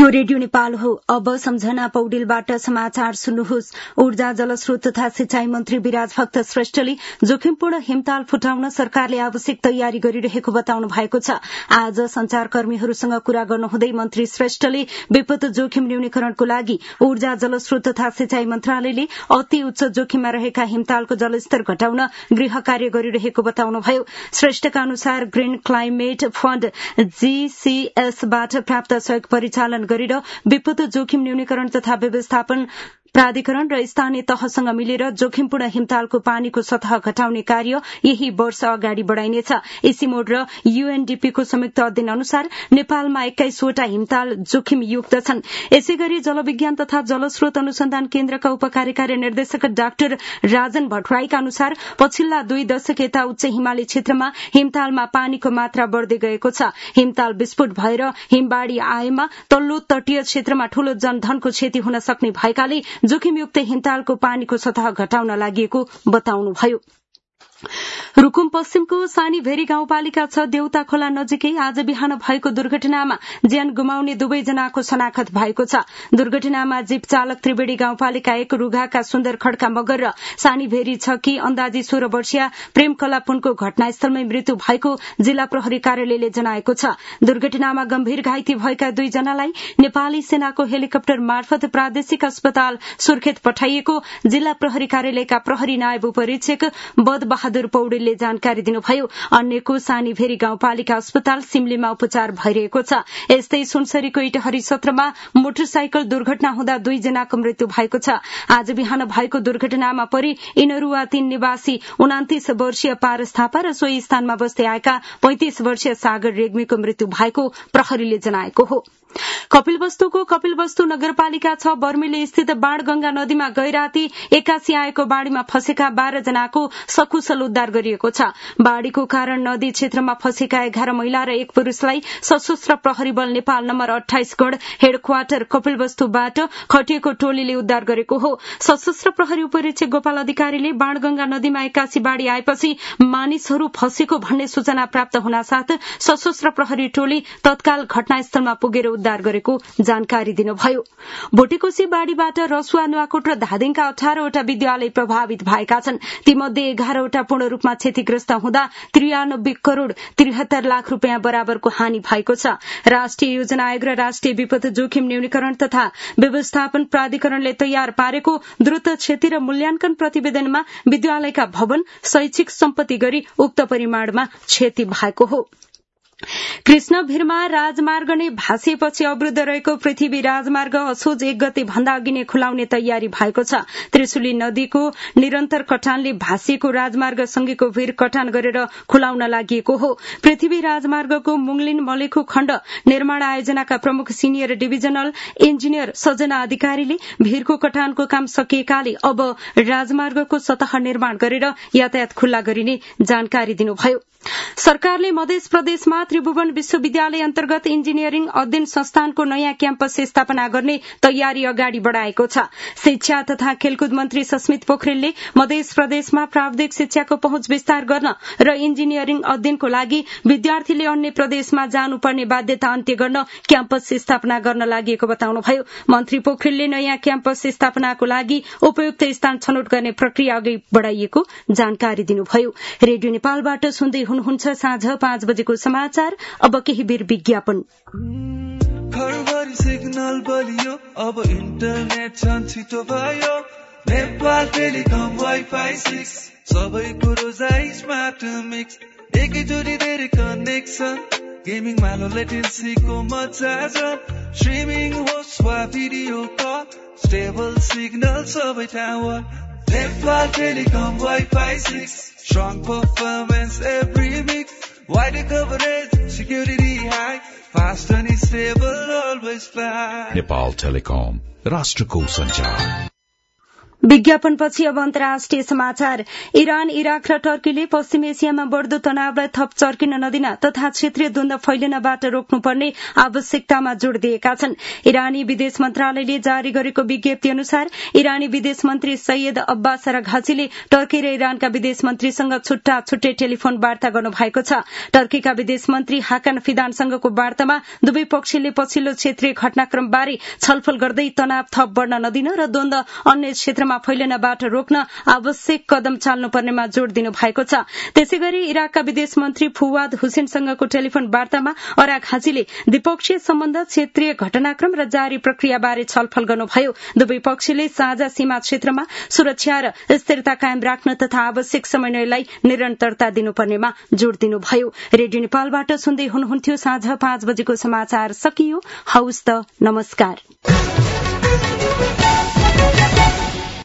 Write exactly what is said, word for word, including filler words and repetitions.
यो रेडियो नेपाल हो। अब सम्झना पौडेलबाट समाचार सुन्नुहोस्। ऊर्जा जलस्रोत तथा सिंचाई मन्त्री विराज भक्त श्रेष्ठले जोखिमपूर्ण हिमताल फुटाउन सरकारले आवश्यक तयारी गरिरहेको बताउनु भएको छ। आज संचारकर्मीहरूसँग कुरा गर्नुहुँदै मन्त्री श्रेष्ठले विपद जोखिम न्यूनीकरणको लागि ऊर्जा जलस्रोत तथा सिंचाई मन्त्रालयले अति उच्च जोखिममा रहेका हिमतालको जलस्तर घटाउन गृह कार्य गरिरहेको बताउनुभयो। श्रेष्ठका अनुसार ग्रीन क्लाइमेट फण्ड जीसीएसबाट प्राप्त सहयोग परिचालन गरेर विपद जोखिम न्यूनीकरण तथा व्यवस्थापन प्राधिकरण र स्थानीय तहसँग मिलेर जोखिमपूर्ण हिमतालको पानीको सतह घटाउने कार्य यही वर्ष अगाडि बढ़ाइनेछ। इसिमोड र यूएनडीपीको संयुक्त अध्ययन अनुसार नेपालमा एक्काइसवटा हिमताल जोखिमयुक्त छन्। यसैगरी जलविज्ञान तथा जलस्रोत अनुसन्धान केन्द्रका उपकार्यकारी निर्देशक डाक्टर राजन भट्टराईका अनुसार पछिल्ला दुई दशक यता उच्च हिमाली क्षेत्रमा हिमतालमा पानीको मात्रा बढ़दै गएको छ। हिमताल विस्फोट भएर हिमबाढ़ी आएमा तल्लो तटीय क्षेत्रमा ठूलो जनधनको क्षति हुन सक्ने भएकाले जोखिमयुक्त हिमतालको पानीको सतह घटाउन लागि बताउनुभयो। रूकुम पश्चिमको सानीभेरी गाउँपालिका छ देउता खोला नजिकै आज बिहान भएको दुर्घटनामा ज्यान गुमाउने दुवैजनाको शनाखत भएको छ। दुर्घटनामा जीप चालक त्रिवेणी गाउँपालिका एक रुघाका सुन्दर खड्का मगर र सानीभेरी छकी अन्दाजी सोह्र वर्षीय प्रेम कला पुनको घटनास्थलमै मृत्यु भएको जिल्ला प्रहरी कार्यालयले जनाएको छ। दुर्घटनामा गम्भीर घाइते भएका दुईजनालाई नेपाली सेनाको हेलिकप्टर मार्फत प्रादेशिक अस्पताल सुर्खेत पठाइएको जिल्ला प्रहरी कार्यालयका प्रहरी नायब उपरीक्षक बदबहादुर पौडेलले जानकारी दिनुभयो। अन्यको सानीभेरी गाउँपालिका अस्पताल सिमलीमा उपचार भइरहेको छ। यस्तै सुनसरीको इटहरी सत्रमा मोटरसाइकल दुर्घटना हुँदा दुईजनाको मृत्यु भएको छ। आज बिहान भएको दुर्घटनामा परि इनरुवा तीन निवासी उनातिस वर्षीय पारस थापा र सोही स्थानमा बस्दै आएका पैंतिस वर्षीय सागर रेग्मीको मृत्यु भएको प्रहरीले जनाएको हो। कपिलवस्तुको कपिलवस्तु नगरपालिका छ बर्मेली स्थित बाणगंगा नदीमा गैराती एक्कासी आएको बाढ़ीमा फँसेका बाह्र जनाको सकुशल उद्धार गरिएको छ। बाढ़ीको कारण नदी क्षेत्रमा फँसेका एघार महिला र एक पुरूषलाई सशस्त्र प्रहरी बल नेपाल नम्बर अठाइस गढ़ हेडक्वार्टर कपिलवस्तुबाट खटिएको टोलीले उद्धार गरेको हो। सशस्त्र प्रहरी उपरीक्षक गोपाल अधिकारीले बाणगंगा नदीमा एक्कासी बाढ़ी आएपछि मानिसहरू फँसेको भन्ने सूचना प्राप्त हुनासाथ सशस्त्र प्रहरी टोली तत्काल घटनास्थलमा पुगेर उद्धार गरेको जानकारी दिनुभयो। भोटेकोशी बाढ़ीबाट रसुवा नुवाकोट र धादिङका अठारवटा विद्यालय प्रभावित भएका छन्। तीमध्ये एघारवटा पूर्ण रूपमा क्षतिग्रस्त हुँदा त्रियानब्बे करोड़ त्रिहत्तर लाख रूपियाँ बराबरको हानि भएको छ। राष्ट्रिय योजना आयोग र राष्ट्रिय विपद जोखिम न्यूनीकरण तथा व्यवस्थापन प्राधिकरणले तयार पारेको द्रुत क्षति र मूल्याङ्कन प्रतिवेदनमा विद्यालयका भवन शैक्षिक सम्पत्ति गरी उक्त परिमाणमा क्षति भएको हो। कृष्ण भिरमा राजमार्ग नै भाँसिएपछि अवरुद्ध रहेको पृथ्वी राजमार्ग असोज एक गते भन्दा अघि नै खुलाउने तयारी भएको छ। त्रिशुली नदीको निरन्तर कटानले भाँसिएको राजमार्ग सँगैको भिर कटान गरेर खुलाउन लागि हो। पृथ्वी राजमार्गको मुङलिन मलेखु खण्ड निर्माण आयोजनाका प्रमुख सिनियर डिभिजनल इन्जिनियर सजना अधिकारीले भिरको कटानको काम सकिएकाले अब राजमार्गको सतह निर्माण गरेर यातायात खुल्ला गरिने जानकारी दिनुभयो। सरकारले मध्य प्रदेशमा त्रिभुवन विश्वविद्यालय अन्तर्गत इन्जिनियरिङ अध्ययन संस्थानको नयाँ क्याम्पस स्थापना गर्ने तयारी अगाडि बढ़ाएको छ। शिक्षा तथा खेलकुद मन्त्री सस्मित पोखरेलले मध्य प्रदेशमा प्राविधिक शिक्षाको पहुँच विस्तार गर्न र इन्जिनियरिङ अध्ययनको लागि विद्यार्थीले अन्य प्रदेशमा जानुपर्ने बाध्यता अन्त्य गर्न क्याम्पस स्थापना गर्न लागि बताउनुभयो। मन्त्री पोखरेलले नयाँ क्याम्पस स्थापनाको लागि उपयुक्त स्थान छनौट गर्ने प्रक्रिया अघि बढ़ाइएको जानकारी दिनुभयो। रेडियो नेपालबाट सुन्दै हुनुहुन्छ साँझ पाँच बजेको समाचार। अब केही बेर विज्ञापन। घरभरि सिग्नल बलियो अब इन्टरनेट झन् छिटो भयो। नेपाल टेलिकम वाइफाई सिक्स सबै कुरो जाइ स्मार्ट मिक्स एकैचोटि धेरै कनेक्सन गेमिङमा लो लेटेन्सीको मजा छ। स्ट्रिमिङ होस् वा भिडियो कल स्टेबल सिग्नल सबै ठाउँमा। Nepal telecom wifi six strong performance every week, wide coverage, security high, fast and stable, always fly. Nepal Telecom, राष्ट्रको संचार। विज्ञापनपछि अब अन्तर्राष्ट्रिय समाचार। इरान, इराक र टर्कीले पश्चिम एसियामा बढ़दो तनावलाई थप चर्किन नदिन तथा क्षेत्रीय द्वन्द्व फैलिनबाट रोक्नुपर्ने आवश्यकतामा जोड़ दिएका छन्। इरानी विदेश मन्त्रालयले जारी गरेको विज्ञप्ति अनुसार इरानी विदेश मन्त्री सैयद अब्बास अराघाचीले टर्की र इरानका विदेश मन्त्रीसँग छुट्टा छुट्टै टेलिफोन वार्ता गर्नुभएको छ। टर्कीका विदेश मन्त्री हाकान फिदानसँगको वार्तामा दुवै पक्षले पछिल्लो क्षेत्रीय घटनाक्रमबारे छलफल गर्दै तनाव थप बढ़न नदिन र द्वन्द्व अन्य क्षेत्रमा फैलिनबाट रोक्न आवश्यक कदम चाल्नुपर्नेमा जोड़ दिनु भएको छ। त्यसैगरी इराकका विदेश मन्त्री फुवाद हुसेनसँगको टेलिफोन वार्तामा अराघाचीले द्विपक्षीय सम्बन्ध, क्षेत्रीय घटनाक्रम र जारी प्रक्रियाबारे छलफल गर्नुभयो। दुवै पक्षले साझा सीमा क्षेत्रमा सुरक्षा र स्थिरता कायम राख्न तथा आवश्यक समन्वयलाई निरन्तरता दिनुपर्नेमा जोड़ दिनुभयो। रेडियो नेपालबाट सुन्दै हुनुहुन्थ्यो। साँझ पाँच बजेको समाचार सकियो। हौस् त, नमस्कार।